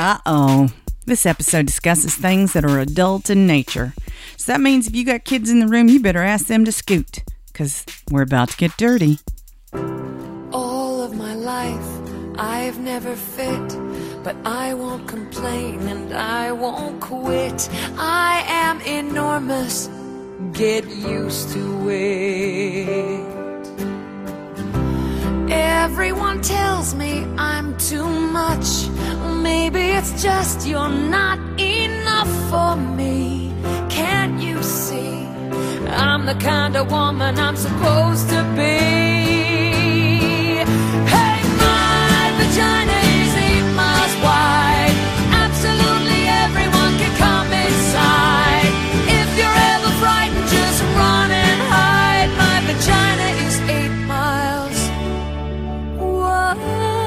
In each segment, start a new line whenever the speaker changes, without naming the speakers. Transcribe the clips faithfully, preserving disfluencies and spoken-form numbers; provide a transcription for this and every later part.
Uh-oh. This episode discusses things that are adult in nature. So that means if you got kids in the room, you better ask them to scoot, because we're about to get dirty.
All of my life, I've never fit, but I won't complain and I won't quit. I am enormous, get used to it. Everyone tells me I'm too much. Maybe it's just you're not enough for me. Can't you see? I'm the kind of woman I'm supposed to be. Hey, my vagina is eight miles wide. Absolutely everyone can come inside. If you're ever frightened, just run and hide. My vagina is eight miles wide.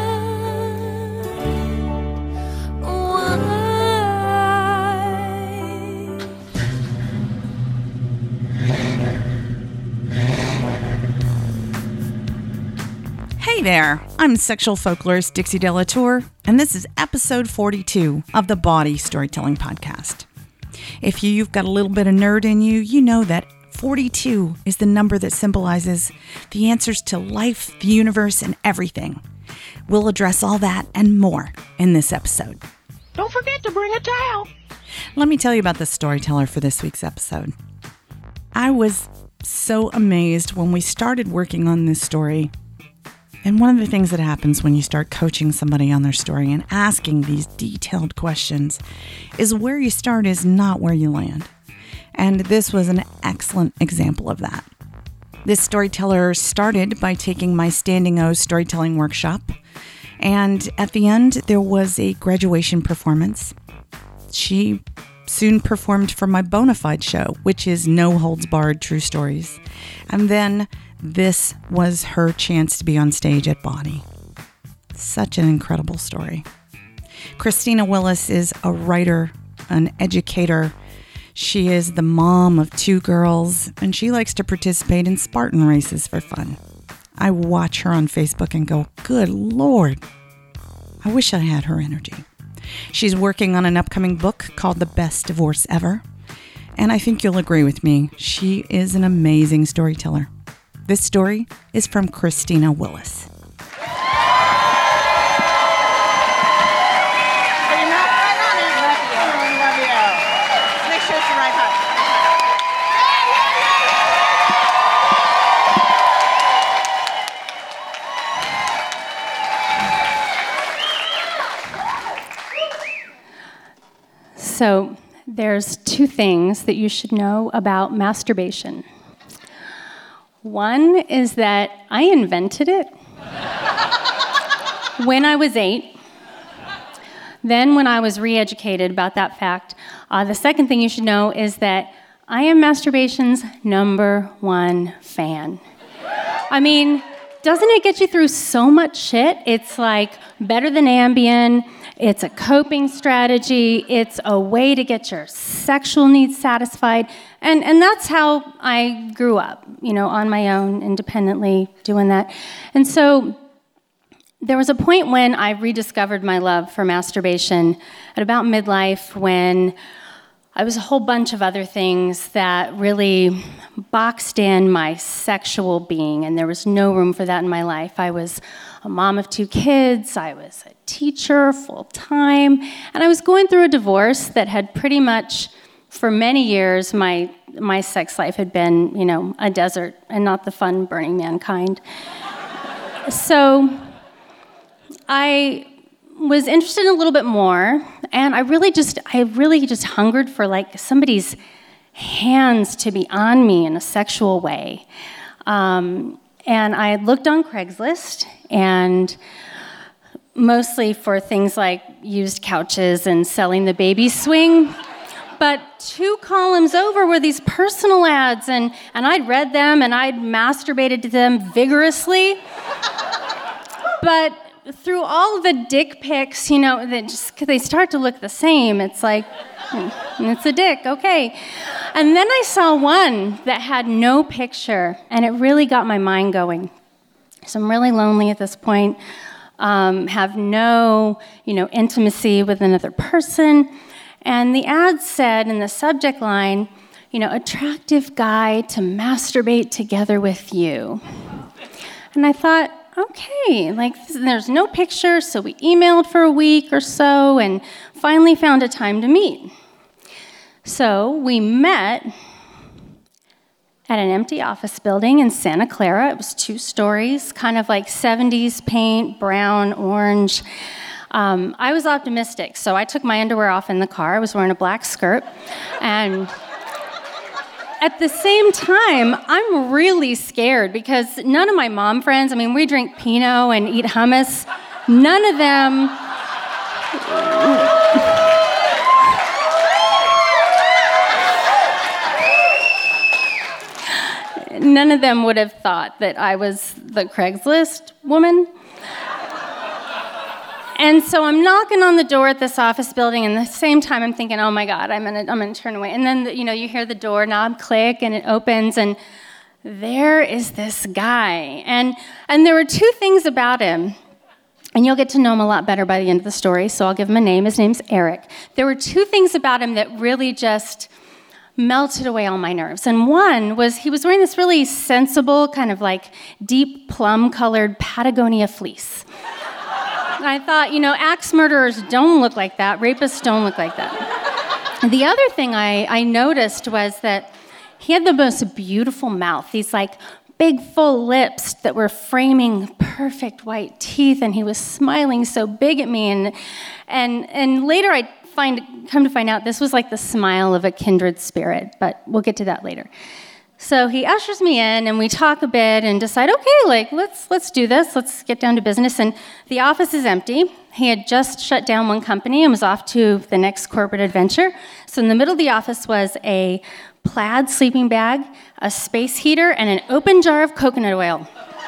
Hey there, I'm sexual folklorist Dixie Delatour, and this is episode forty-two of the Body Storytelling Podcast. If you've got a little bit of nerd in you, you know that forty-two is the number that symbolizes the answers to life, the universe, and everything. We'll address all that and more in this episode.
Don't forget to bring a towel.
Let me tell you about the storyteller for this week's episode. I was so amazed when we started working on this story. And one of the things that happens when you start coaching somebody on their story and asking these detailed questions is where you start is not where you land. And this was an excellent example of that. This storyteller started by taking my Standing O storytelling workshop. And at the end, there was a graduation performance. She soon performed for my Bonafide show, which is No Holds Barred True Stories. And then this was her chance to be on stage at Body. Such an incredible story. Christina Willis is a writer, an educator. She is the mom of two girls, and she likes to participate in Spartan races for fun. I watch her on Facebook and go, good Lord, I wish I had her energy. She's working on an upcoming book called The Best Divorce Ever. And I think you'll agree with me, she is an amazing storyteller. This story is from Christina Willis.
So there's two things that you should know about masturbation. One is that I invented it when I was eight. Then when I was re-educated about that fact, uh, the second thing you should know is that I am masturbation's number one fan. I mean, doesn't it get you through so much shit? It's like better than Ambien. It's a coping strategy. It's a way to get your sexual needs satisfied. And and that's how I grew up, you know, on my own, independently, doing that. And so there was a point when I rediscovered my love for masturbation at about midlife, when I was a whole bunch of other things that really boxed in my sexual being, and there was no room for that in my life. I was a mom of two kids, I was a teacher full-time, and I was going through a divorce that had pretty much, for many years, my my sex life had been, you know, a desert and not the fun Burning Man kind. So I was interested in a little bit more, and I really just, I really just hungered for like somebody's hands to be on me in a sexual way. Um, and I looked on Craigslist, and mostly for things like used couches and selling the baby swing. But two columns over were these personal ads, and, and I'd read them, and I'd masturbated to them vigorously. But through all of the dick pics, you know, that just they start to look the same. It's like, it's a dick, okay. And then I saw one that had no picture, and it really got my mind going. So I'm really lonely at this point. um, have no, you know, intimacy with another person. And the ad said in the subject line, you know, attractive guy to masturbate together with you. And I thought, okay, like there's no picture, so we emailed for a week or so and finally found a time to meet. So we met at an empty office building in Santa Clara. It was two stories, kind of like seventies paint, brown, orange. Um, I was optimistic, so I took my underwear off in the car. I was wearing a black skirt. And at the same time, I'm really scared because none of my mom friends, I mean, we drink Pinot and eat hummus. None of them... None of them would have thought that I was the Craigslist woman. And so I'm knocking on the door at this office building, and at the same time I'm thinking, oh my God, I'm gonna, I'm gonna turn away. And then, you know, you hear the doorknob click, and it opens, and there is this guy. And, and there were two things about him, and you'll get to know him a lot better by the end of the story, so I'll give him a name. His name's Eric. There were two things about him that really just melted away all my nerves. And one was he was wearing this really sensible, kind of like deep plum-colored Patagonia fleece. And I thought, you know, axe murderers don't look like that. Rapists don't look like that. And the other thing I, I noticed was that he had the most beautiful mouth. These like big, full lips that were framing perfect white teeth, and he was smiling so big at me. And and and later I find come to find out this was like the smile of a kindred spirit, but we'll get to that later. So he ushers me in, and we talk a bit and decide, okay, like, let's let's do this. Let's get down to business. And the office is empty. He had just shut down one company and was off to the next corporate adventure. So in the middle of the office was a plaid sleeping bag, a space heater, and an open jar of coconut oil.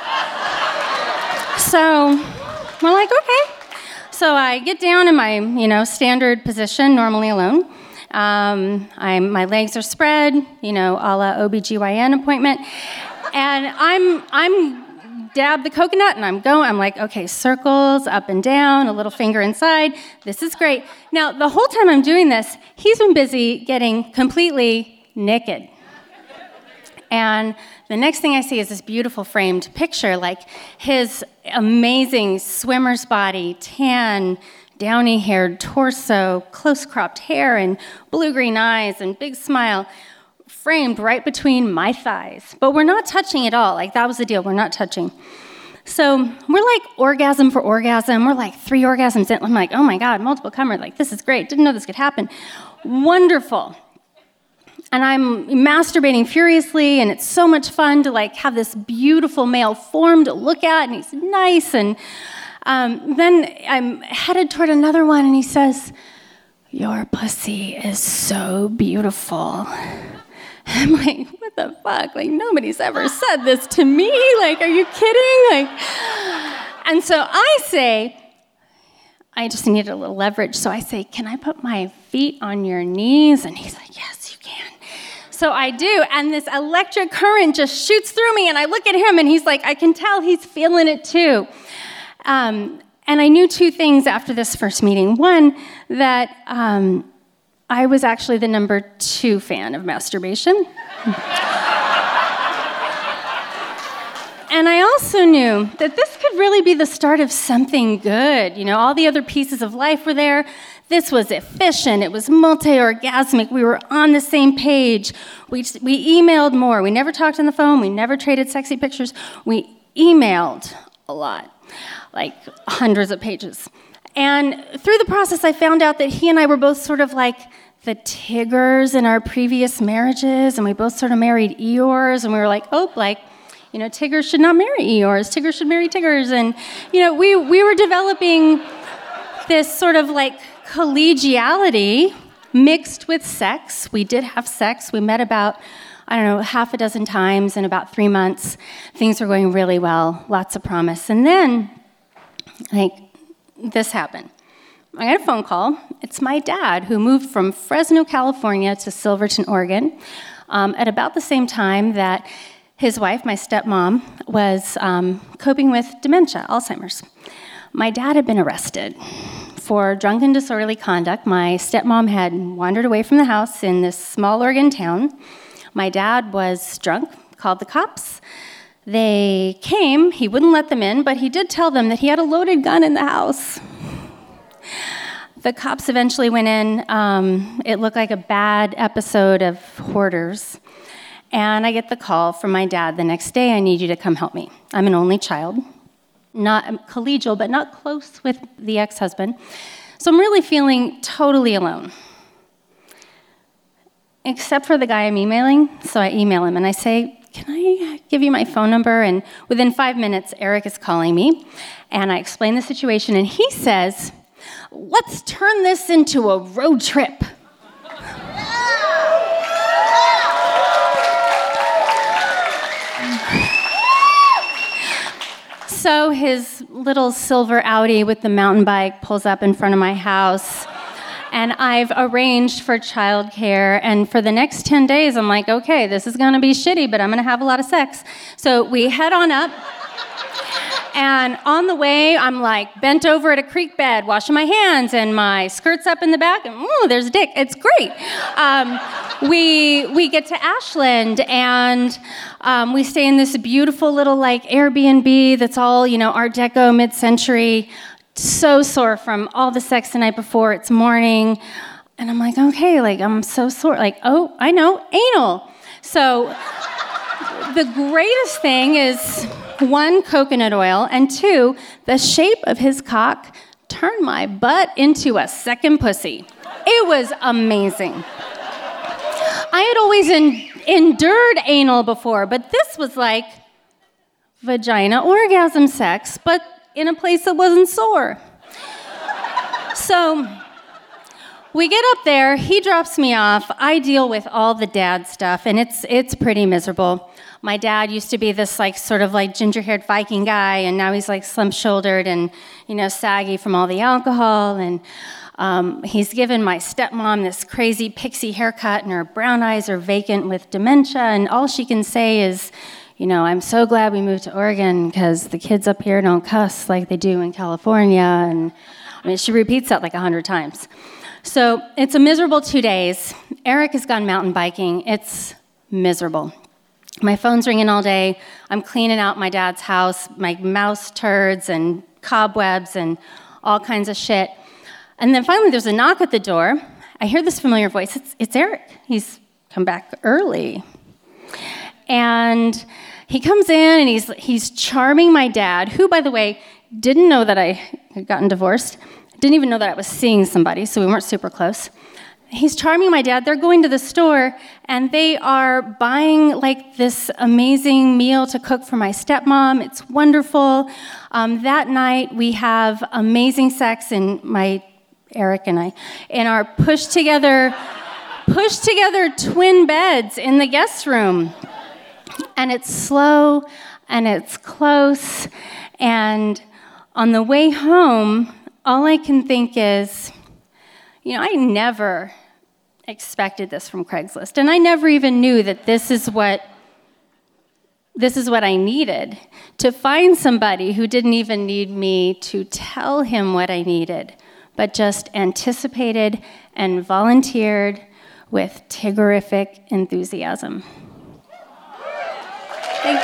So we're like, okay. So I get down in my, you know, standard position, normally alone. Um, I'm, my legs are spread, you know, a la O B G Y N appointment. And I'm, I'm dab the coconut and I'm going, I'm like, okay, circles, up and down, a little finger inside. This is great. Now, the whole time I'm doing this, he's been busy getting completely naked. And the next thing I see is this beautiful framed picture, like his amazing swimmer's body, tan, downy-haired torso, close-cropped hair, and blue-green eyes, and big smile, framed right between my thighs. But we're not touching at all. Like, that was the deal. We're not touching. So we're like orgasm for orgasm. We're like three orgasms in. I'm like, oh, my God, multiple comer. Like, this is great. Didn't know this could happen. Wonderful. And I'm masturbating furiously, and it's so much fun to, like, have this beautiful male form to look at, and he's nice, and Um, then I'm headed toward another one, and he says, your pussy is so beautiful. I'm like, what the fuck? Like, nobody's ever said this to me. Like, are you kidding? Like, and so I say, I just needed a little leverage. So I say, can I put my feet on your knees? And he's like, yes, you can. So I do, and this electric current just shoots through me, and I look at him, and he's like, I can tell he's feeling it too. Um, and I knew two things after this first meeting. One, that um, I was actually the number two fan of masturbation. And I also knew that this could really be the start of something good. You know, all the other pieces of life were there. This was efficient. It was multi-orgasmic. We were on the same page. We, we emailed more. We never talked on the phone. We never traded sexy pictures. We emailed a lot. Like hundreds of pages. And through the process, I found out that he and I were both sort of like the Tiggers in our previous marriages, and we both sort of married Eeyores, and we were like, oh, like, you know, Tiggers should not marry Eeyores. Tiggers should marry Tiggers. And, you know, we, we were developing this sort of like collegiality mixed with sex. We did have sex. We met about, I don't know, half a dozen times in about three months. Things were going really well, lots of promise. And then, like, this happened. I got a phone call. It's my dad, who moved from Fresno, California to Silverton, Oregon, um, at about the same time that his wife, my stepmom, was um, coping with dementia, Alzheimer's. My dad had been arrested for drunken disorderly conduct. My stepmom had wandered away from the house in this small Oregon town. My dad was drunk, called the cops. They came, he wouldn't let them in, but he did tell them that he had a loaded gun in the house. The cops eventually went in. Um, it looked like a bad episode of Hoarders. And I get the call from my dad the next day, I need you to come help me. I'm an only child, not collegial, but not close with the ex-husband. So I'm really feeling totally alone. Except for the guy I'm emailing, so I email him and I say, can I give you my phone number? And within five minutes, Eric is calling me, and I explain the situation, and he says, let's turn this into a road trip. So his little silver Audi with the mountain bike pulls up in front of my house, and I've arranged for childcare, and for the next ten days, I'm like, okay, this is gonna be shitty, but I'm gonna have a lot of sex. So we head on up, and on the way, I'm like bent over at a creek bed, washing my hands, and my skirt's up in the back, and ooh, there's a dick. It's great. Um, we we get to Ashland, and um, we stay in this beautiful little like Airbnb that's all, you know, Art Deco, mid-century. So sore from all the sex the night before. It's morning, and I'm like, okay, like I'm so sore. Like, oh, I know, anal. So the greatest thing is, one, coconut oil, and two, the shape of his cock turned my butt into a second pussy. It was amazing. I had always en- endured anal before, but this was like vagina orgasm sex, but in a place that wasn't sore. So we get up there, he drops me off, I deal with all the dad stuff, and it's it's pretty miserable. My dad used to be this like sort of like ginger-haired Viking guy, and now he's like slim-shouldered and, you know, saggy from all the alcohol, and um, he's given my stepmom this crazy pixie haircut, and her brown eyes are vacant with dementia, and all she can say is, you know, I'm so glad we moved to Oregon because the kids up here don't cuss like they do in California. And I mean, she repeats that like a hundred times. So it's a miserable two days. Eric has gone mountain biking. It's miserable. My phone's ringing all day. I'm cleaning out my dad's house, my mouse turds and cobwebs and all kinds of shit. And then finally there's a knock at the door. I hear this familiar voice. It's, it's Eric. He's come back early. And he comes in, and he's he's charming my dad, who, by the way, didn't know that I had gotten divorced, didn't even know that I was seeing somebody, so we weren't super close. He's charming my dad. They're going to the store, and they are buying, like, this amazing meal to cook for my stepmom. It's wonderful. Um, that night, we have amazing sex, in my, Eric and I, in our pushed-together, pushed-together twin beds in the guest room. And it's slow, and it's close, and on the way home, all I can think is, you know, I never expected this from Craigslist, and I never even knew that this is what this is what I needed, to find somebody who didn't even need me to tell him what I needed, but just anticipated and volunteered with Tiggerific enthusiasm. Thanks.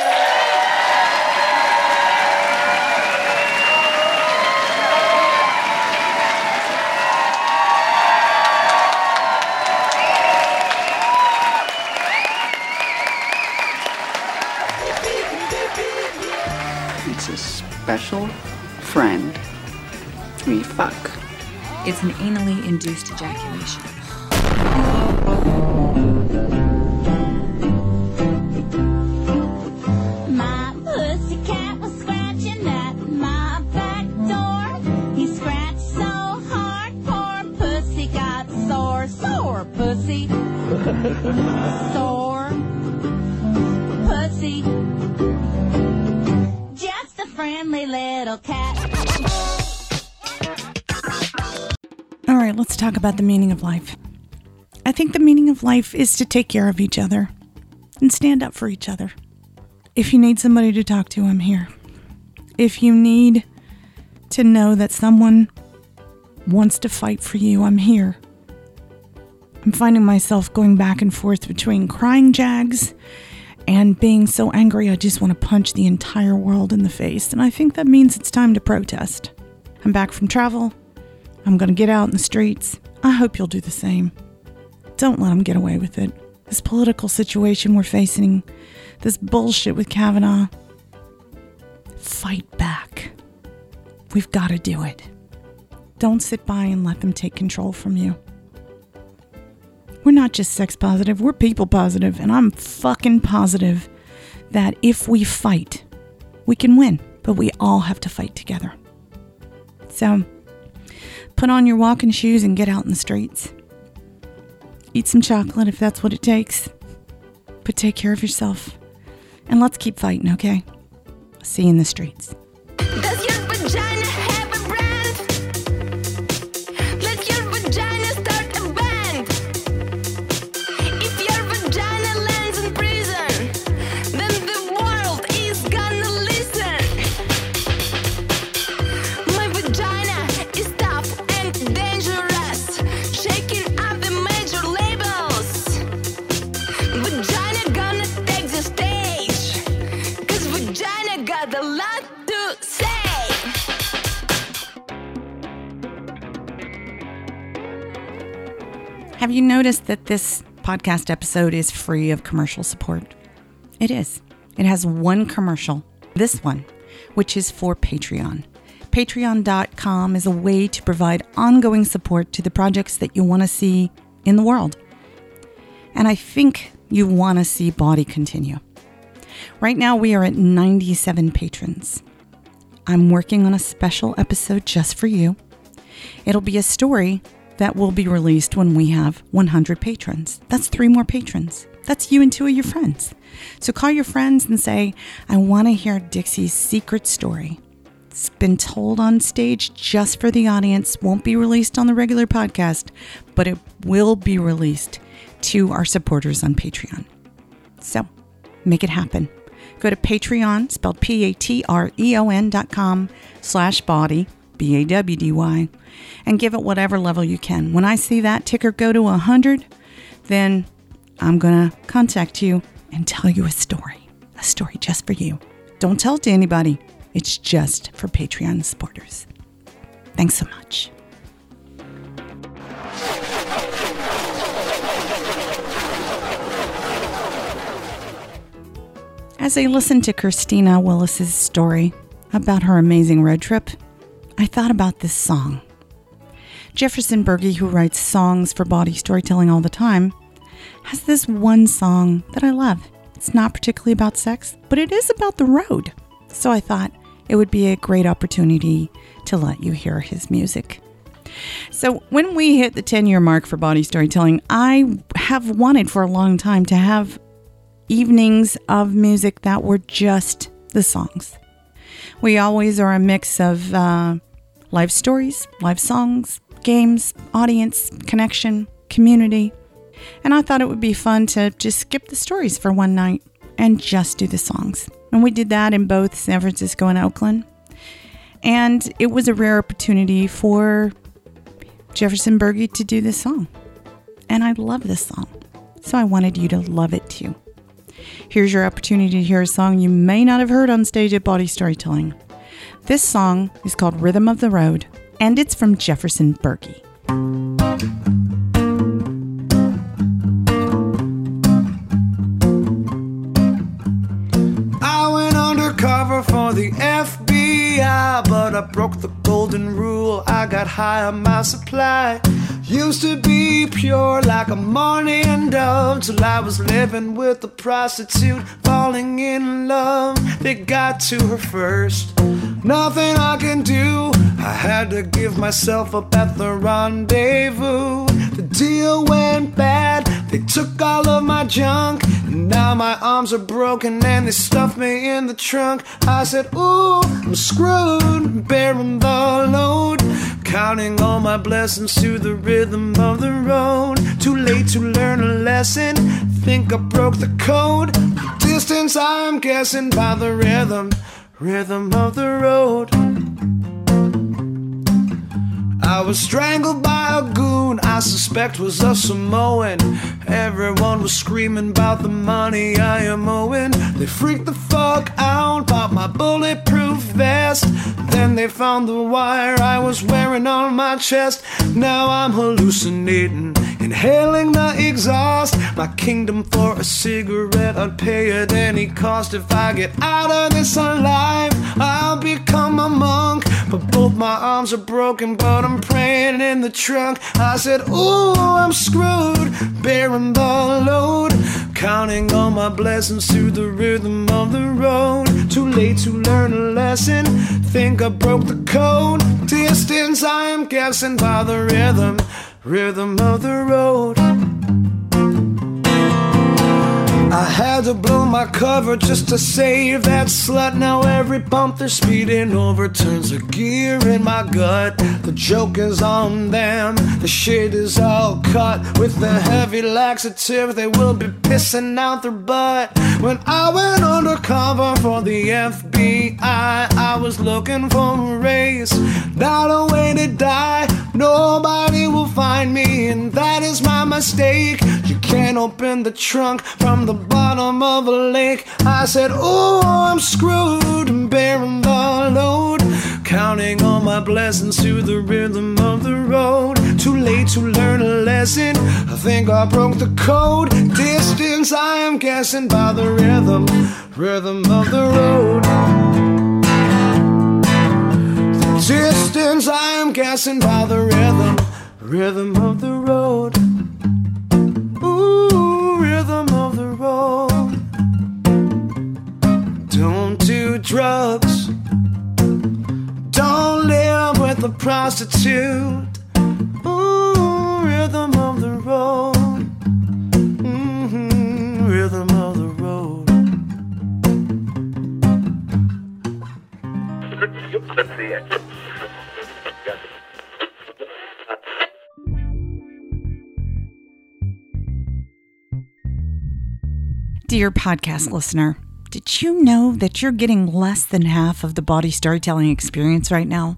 It's a special friend. We fuck.
It's an anally induced ejaculation.
My pussycat was scratching at my back door. He scratched so hard, poor pussy got sore. Sore pussy. Sore pussy. Just a friendly little cat.
All right, let's talk about the meaning of life. I think the meaning of life is to take care of each other and stand up for each other. If you need somebody to talk to, I'm here. If you need to know that someone wants to fight for you. I'm here. I'm finding myself going back and forth between crying Jags and being so angry I just want to punch the entire world in the face. And I think that means it's time to protest. I'm back from travel. I'm going to get out in the streets. I hope you'll do the same. Don't let them get away with it. This political situation we're facing, this bullshit with Kavanaugh. Fight back. We've got to do it. Don't sit by and let them take control from you. We're not just sex positive, we're people positive, and I'm fucking positive that if we fight, we can win, but we all have to fight together. So, put on your walking shoes and get out in the streets. Eat some chocolate if that's what it takes, but take care of yourself. And let's keep fighting, okay? See you in the streets.
Does your vagina have a brand? Let your vagina start a band. If your vagina lands in prison, then the world is gonna listen. My vagina is tough and dangerous, shaking up the major labels. Vagina gonna take the stage, 'cause vagina got a lot to say.
Have you noticed that this podcast episode is free of commercial support? It is. It has one commercial, this one, which is for Patreon. Patreon dot com is a way to provide ongoing support to the projects that you want to see in the world. And I think you want to see Bawdy continue. Right now we are at ninety-seven patrons. I'm working on a special episode just for you. It'll be a story that will be released when we have one hundred patrons. That's three more patrons. That's you and two of your friends. So call your friends and say, I want to hear Dixie's secret story. It's been told on stage just for the audience, won't be released on the regular podcast, but it will be released to our supporters on Patreon. So make it happen. Go to Patreon, spelled P A T R E O N dot com slash Bawdy, B A W D Y, and give it whatever level you can. When I see that ticker go to one hundred, then I'm going to contact you and tell you a story. A story just for you. Don't tell it to anybody. It's just for Patreon supporters. Thanks so much. As I listened to Christina Willis's story about her amazing road trip, I thought about this song. Jefferson Berge, who writes songs for Bawdy Storytelling all the time, has this one song that I love. It's not particularly about sex, but it is about the road. So I thought it would be a great opportunity to let you hear his music. So when we hit the ten-year mark for Bawdy Storytelling, I have wanted for a long time to have evenings of music that were just the songs. We always are a mix of uh, live stories, live songs, games, audience, connection, community. And I thought it would be fun to just skip the stories for one night and just do the songs. And we did that in both San Francisco and Oakland. And it was a rare opportunity for Jefferson Berge to do this song. And I love this song. So I wanted you to love it too. Here's your opportunity to hear a song you may not have heard on stage at Bawdy Storytelling. This song is called Rhythm of the Road, and it's from Jefferson Berge.
I went undercover for the F B I, but I broke the golden rule. I got high on my supply. Used to be pure like a morning dove, till I was living with a prostitute, falling in love. They got to her first, nothing I can do. I had to give myself up at the rendezvous. The deal went bad, they took all of my junk, and now my arms are broken and they stuffed me in the trunk. I said, ooh, I'm screwed, bearing the load, counting all my blessings to the rhythm of the road. Too late to learn a lesson, think I broke the code. Distance I'm guessing by the rhythm, rhythm of the road. I was strangled by a goon I suspect was a Samoan. Everyone was screaming about the money I am owing. They freaked the fuck out about my bulletproof vest. Then they found the wire I was wearing on my chest. Now I'm hallucinating, inhaling the exhaust. My kingdom for a cigarette, I'd pay at any cost. If I get out of this alive, I'll become a monk. But both my arms are broken, but I'm praying in the trunk. I said, ooh, I'm screwed, bearing the load, counting all my blessings to the rhythm of the road. Too late to learn a lesson, think I broke the code. Distance I am guessing by the rhythm, rhythm of the road. I had to blow my cover just to save that slut. Now every bump they're speeding over turns a gear in my gut. The joke is on them, the shit is all cut. With the heavy laxative they will be pissing out their butt. When I went undercover for the F B I, I was looking for a race, not a way to die. Nobody will find me, and that is my mistake. You can't open the trunk from the bottom of a lake. I said, oh, I'm screwed and bearing the load, counting all my blessings to the rhythm of the road. Too late to learn a lesson, I think I broke the code. Distance I am guessing by the rhythm, rhythm of the road. Distance I am guessing by the rhythm, rhythm of the road. Ooh, rhythm of the road. Don't do drugs, don't live with a prostitute. Ooh, rhythm of the road. Mm-hmm, rhythm of the road.
Dear podcast listener, did you know that you're getting less than half of the body storytelling experience right now?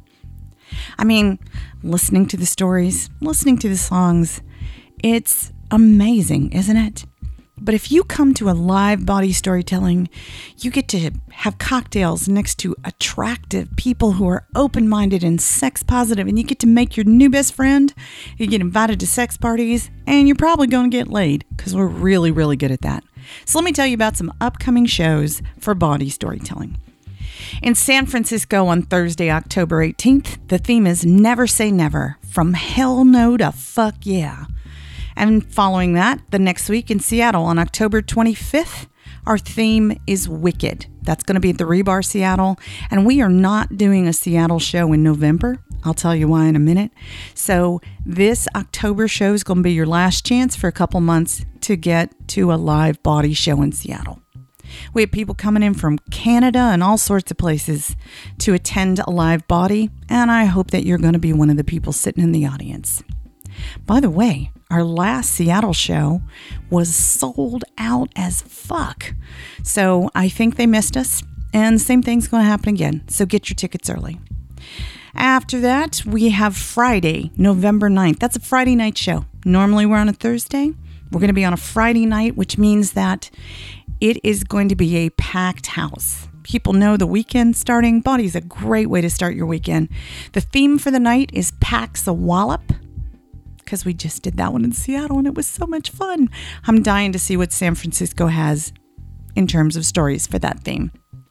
I mean, listening to the stories, listening to the songs, it's amazing, isn't it? But if you come to a live body storytelling, you get to have cocktails next to attractive people who are open-minded and sex positive, and you get to make your new best friend. You get invited to sex parties, and you're probably going to get laid because we're really, really good at that. So let me tell you about some upcoming shows for body storytelling. In San Francisco on Thursday, October eighteenth, the theme is Never Say Never, from hell no to fuck yeah. And following that, the next week in Seattle on October twenty-fifth, our theme is Wicked. That's going to be at the Rebar Seattle. And we are not doing a Seattle show in November. I'll tell you why in a minute. So this October show is going to be your last chance for a couple months to get to a live body show in Seattle. We have people coming in from Canada and all sorts of places to attend a live body. And I hope that you're going to be one of the people sitting in the audience. By the way, our last Seattle show was sold out as fuck. So I think they missed us, and same thing's going to happen again. So get your tickets early. After that, we have Friday, November ninth. That's a Friday night show. Normally we're on a Thursday. We're going to be on a Friday night, which means that it is going to be a packed house. People know the weekend starting. Body's a great way to start your weekend. The theme for the night is Packs a Wallop, because we just did that one in Seattle and it was so much fun. I'm dying to see what San Francisco has in terms of stories for that theme.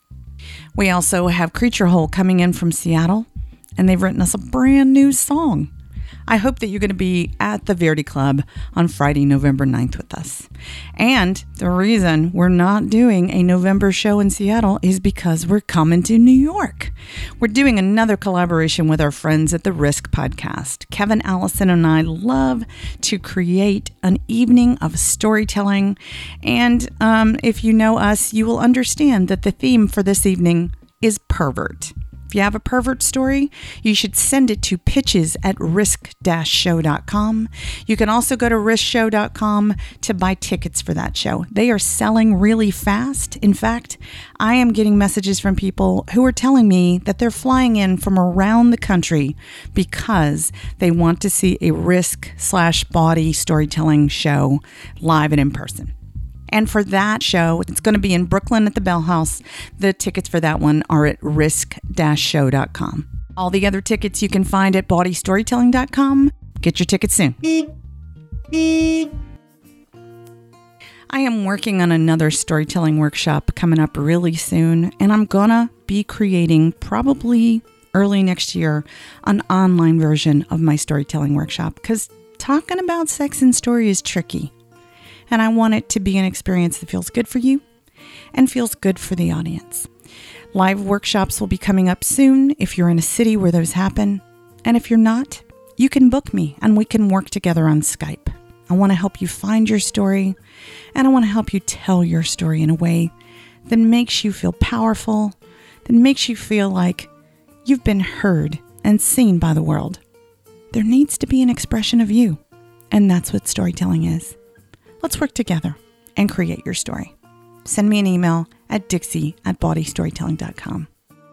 We also have Creature Hole coming in from Seattle, and they've written us a brand new song. I hope that you're going to be at the Verdi Club on Friday, November ninth with us. And the reason we're not doing a November show in Seattle is because we're coming to New York. We're doing another collaboration with our friends at the Risk Podcast. Kevin Allison and I love to create an evening of storytelling. And um, if you know us, you will understand that the theme for this evening is pervert. If you have a pervert story, you should send it to pitches at risk dash show dot com. You can also go to risk show dot com to buy tickets for that show. They are selling really fast. In fact, I am getting messages from people who are telling me that they're flying in from around the country because they want to see a risk slash body storytelling show live and in person. And for that show, it's going to be in Brooklyn at the Bell House. The tickets for that one are at risk dash show dot com. All the other tickets you can find at body storytelling dot com. Get your tickets soon. I am working on another storytelling workshop coming up really soon, and I'm going to be creating probably early next year an online version of my storytelling workshop because talking about sex and story is tricky. And I want it to be an experience that feels good for you and feels good for the audience. Live workshops will be coming up soon if you're in a city where those happen. And if you're not, you can book me and we can work together on Skype. I want to help you find your story and I want to help you tell your story in a way that makes you feel powerful, that makes you feel like you've been heard and seen by the world. There needs to be an expression of you, and that's what storytelling is. Let's work together and create your story. Send me an email at dixie at body storytelling dot com.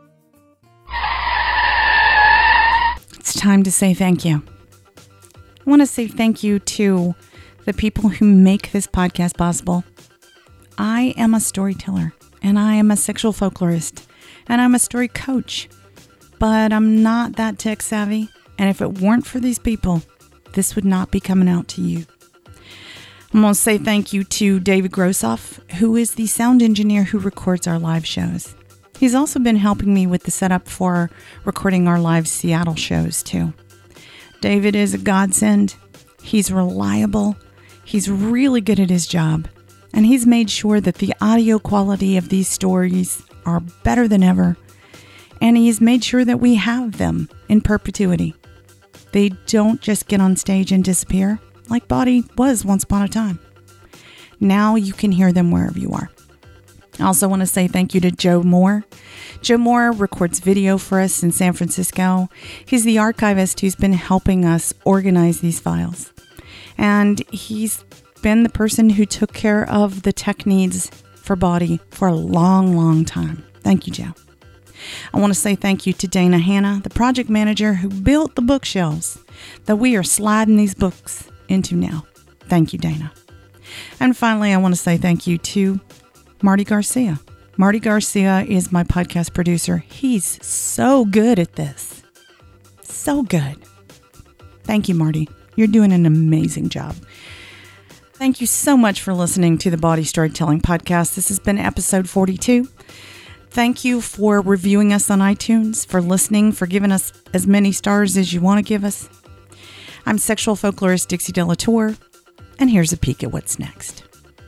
It's time to say thank you. I want to say thank you to the people who make this podcast possible. I am a storyteller, and I am a sexual folklorist, and I'm a story coach, but I'm not that tech savvy, and if it weren't for these people, this would not be coming out to you. I'm going to say thank you to David Grossoff, who is the sound engineer who records our live shows. He's also been helping me with the setup for recording our live Seattle shows, too. David is a godsend. He's reliable. He's really good at his job. And he's made sure that the audio quality of these stories are better than ever. And he's made sure that we have them in perpetuity. They don't just get on stage and disappear, like Body was once upon a time. Now you can hear them wherever you are. I also want to say thank you to Joe Moore. Joe Moore records video for us in San Francisco. He's the archivist who's been helping us organize these files. And he's been the person who took care of the tech needs for Body for a long, long time. Thank you, Joe. I want to say thank you to Dana Hanna, the project manager who built the bookshelves that we are sliding these books into now. Thank you, Dana. And finally, I want to say thank you to Marty Garcia. Marty Garcia is my podcast producer. He's so good at this. So good. Thank you, Marty. You're doing an amazing job. Thank you so much for listening to the Body Storytelling Podcast. This has been episode forty-two. Thank you for reviewing us on iTunes, for listening, for giving us as many stars as you want to give us. I'm sexual folklorist Dixie Delatour, and here's a peek at what's next.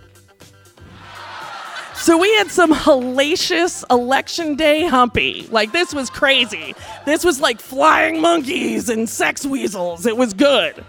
So we had some hellacious election day humpy. Like, this was crazy. This was like flying monkeys and sex weasels. It was good.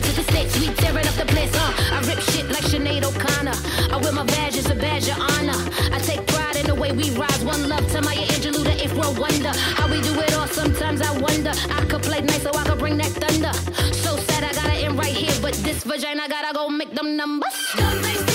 to the states, we tearing up the place, uh. I rip shit like Sinead O'Connor. I wear my badge as a badge of honor. I take pride in the way we rise. One love to Maya Angelou, the eighth world wonder. How we do it all, sometimes I wonder. I could play nice so I could bring that thunder. So sad I gotta end right here, but this vagina gotta go make them numbers.